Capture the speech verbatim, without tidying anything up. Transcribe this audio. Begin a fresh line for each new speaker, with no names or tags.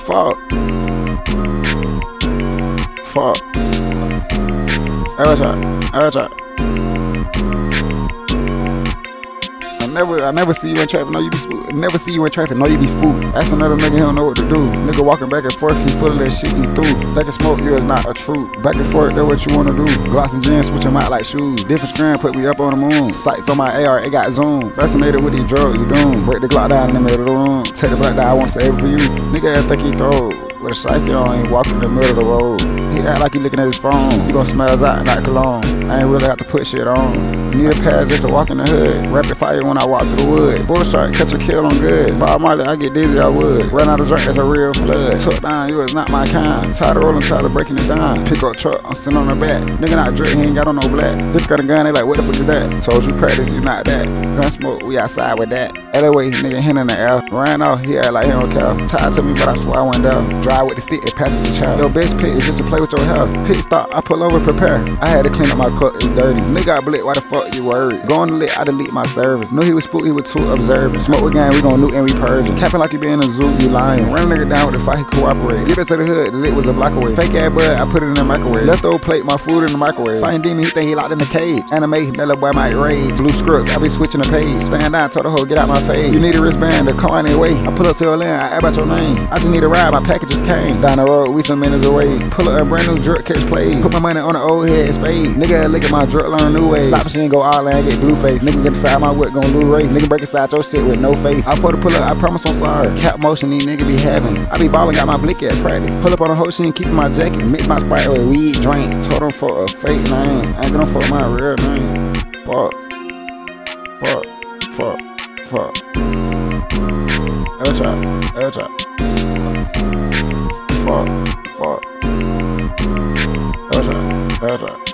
Fuck. Fuck. Every time. Every time. I never, I never see you in traffic, know you be spooked. Never see you in traffic, know you be spooked. That's another nigga, he don't know what to do. Nigga walking back and forth, he full of that shit he through. Back and smoke, you is not a truth. Back and forth, that's what you wanna do. Gloss and jeans, switch them out like shoes. Different screen, put me up on the moon. Sights on my A R, it got zoom. Fascinated with these drugs, you doom. Break the Glock down in the middle of the room. Take the black down, I won't save it for you. Nigga, I think he throw. With a sight still on, he walking in the middle of the road. He act like he looking at his phone. You gon' smell his out like cologne. I ain't really have to put shit on. Need a pass just to walk in the hood. Rapid fire when I walk through the wood. Bull shark, catch a kill on good. Bob Marley, I get dizzy, I would. Run out of drink, that's a real flood. Took down, you is not my kind. Tired of rolling, tired of breaking it down. Pick up truck, I'm sitting on the back. Nigga not drip, he ain't got on no black. This got a gun, they like, what the fuck is that? Told you practice, you not that. Gun smoke, we outside with that. L A way, nigga hand in the air. Ran off, he act like he don't care. Tired to me, but I swear I went down. Drive with the stick, it passes the child. Your best pick is just to play with your hair. Pit stop, I pull over, prepare. I had to clean up my cup, it's dirty. Nigga, I blick, why the fuck you worried? Going to lit, I delete my service. Knew he was spooked, he was too observant. Smoke with gang, we gon' loot and we purging. Capping like you be in a zoo, you lying. Run a nigga down with the fight, he cooperate. Give it to the hood, the lit was a block away. Fake ass bud, I put it in the microwave. Leftover plate, my food in the microwave. Fighting demon, he think he locked in the cage. Anime, that little boy might rage. Blue scripts, I be switching the page. Stand down, told the hoe, get out my face. You need a wristband, the car in their way. I pull up to your land, I ask about your name. I just need a ride, my packages came. Down the road, we some minutes away. Pull up a brand new drug, catch play. Put my money on the old head, spade. Nigga, look at my drug, learn new ways. Stop machine, go all in, get blue face. Nigga get beside my whip, gon' lose race. Nigga break inside your shit with no face. I put a pull up, I promise I'm sorry. Cap motion, these nigga be having. I be ballin', got my blick at practice. Pull up on the whole shit, keepin' my jacket. Mix my Sprite with weed, drink. Told them for a fake name. I ain't gonna fuck my real name. Fuck. Fuck. Fuck. Fuck. Every time. Every time. Fuck. Fuck. Every time. Every time.